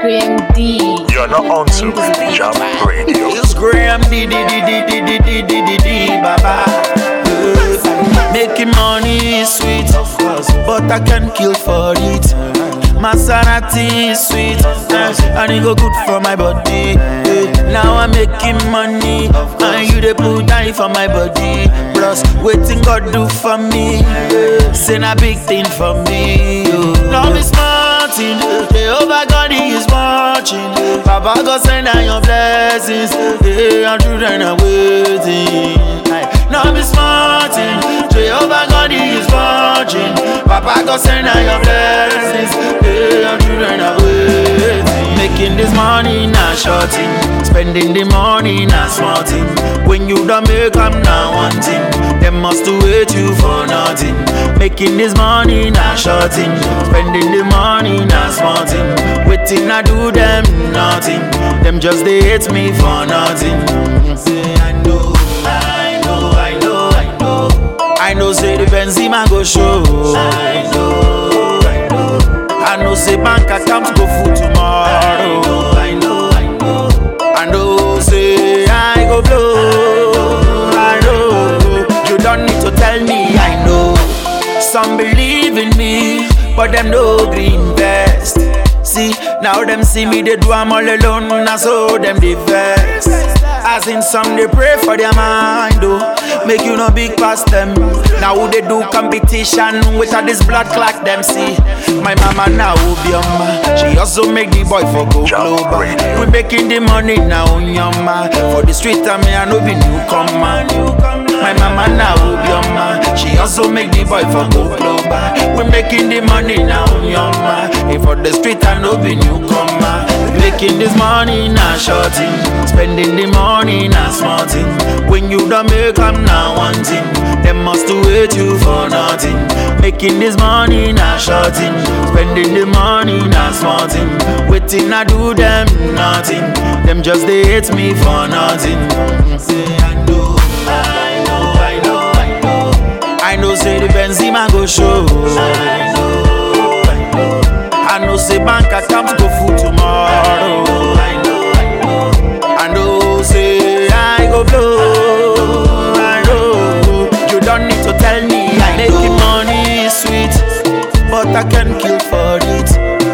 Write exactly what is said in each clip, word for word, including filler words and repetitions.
Graham D. You're not on to Jam Radio. It's Graham D, D, D, D, D, D, D, D, D, D, Baba. Making money is sweet, of course, but I can kill for it. Maserati is sweet, uh, and it go good for my body. Uh, now I'm making money, and you dey put die for my body. Plus, waiting God do for me, uh, say a big thing for me. Uh. Now me smarting, Jehovah God is watching. Papa God send out your blessings, yeah, and children are waiting. Now me smarting, Jehovah God is watching. Papa God send out your blessings, yeah, and children are waiting. Making this money not shorting, spending the money not smarting. When you don't make I'm not wanting, them must wait you for nothing. Making this money not shorting, spending the money not smarting. Waiting I do them nothing, them just they hate me for nothing. Say I know, I know, I know, I know. I know say the Benzema go show. I know, I know. I know say bank accounts go full tomorrow. I know, I know, I know. I know say I go blow. I know, you don't need to tell me. I know, some believe in me, but them no green vest. See, now them see me, they do I'm all alone, now so them they vex. As in some they pray for their mind, oh, make you no big past them. Now who they do competition with all this blood clot them see. My mama now be on, she also make the boy for go global. We making the money now on your man. For the street I mean I know be newcomer. My mama now be on, she also make the boy for go global. We making the money now on your man. And for the street I know be newcomer. Making this money not shorting, spending the money not smarting. When you don't make I'm not wanting, them must wait you for nothing. Making this money not shorting, spending the money not smarting. Waiting I do them nothing, them just they hate me for nothing. Say I know, I know, I know, I know. I know say the Benzema go show. I know, I know. I know say bank accounts go full tomorrow. I know, I know. I know say I go blow. I know, you don't need to tell me. I making money is sweet, but I can kill for it.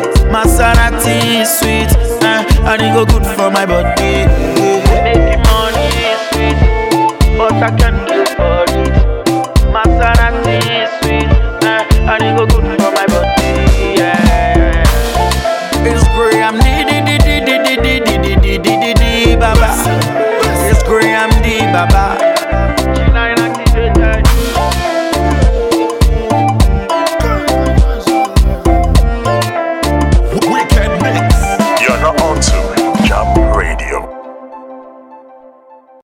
Maserati is sweet, uh, and it go good for my body. Making money is sweet, but I can kill for it. Maserati is sweet, uh, and it go good for my body. Yeah. It's Graham D, D, D, D, D, D, D, D, D, D, D, Baba. It's Graham D, Baba.